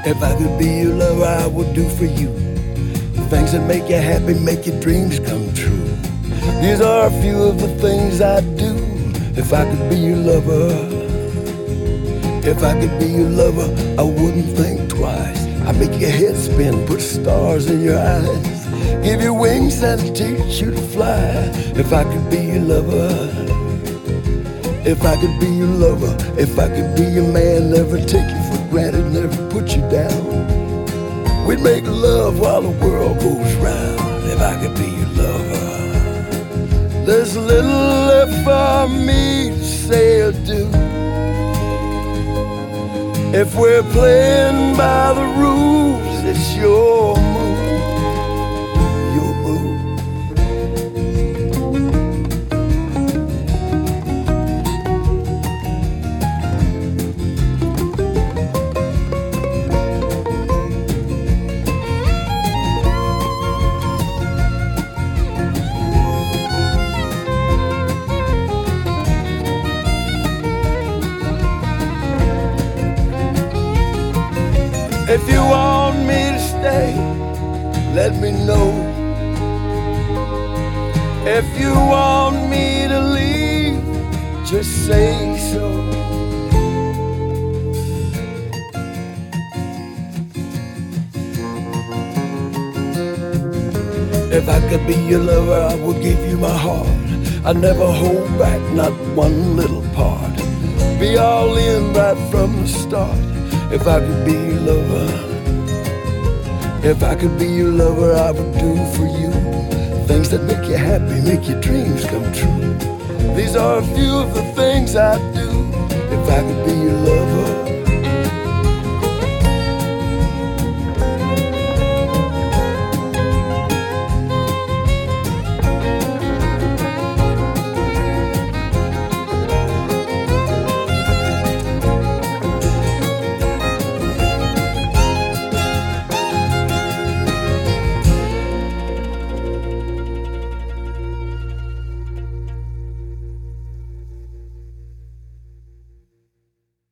If I could be your lover, I would do for you the things that make you happy, make your dreams come true. These are a few of the things I'd do if I could be your lover. If I could be your lover, I wouldn't think twice. I'd make your head spin, put stars in your eyes, give you wings and teach you to fly. If I could be your lover, if I could be your lover, if I could be your man, never take you for granted, never put you down. We'd make love while the world goes round. If I could be your lover, there's little left for me to say or do. If we're playing by the rules, it's your move, your move. If you want me to stay, let me know. If you want me to leave, just say so. If I could be your lover, I would give you my heart. I'd never hold back, not one little part. Be all in right from the start. If I could be your lover, if I could be your lover, I would do for you things that make you happy, make your dreams come true. These are a few of the things I'd do if I could be your lover.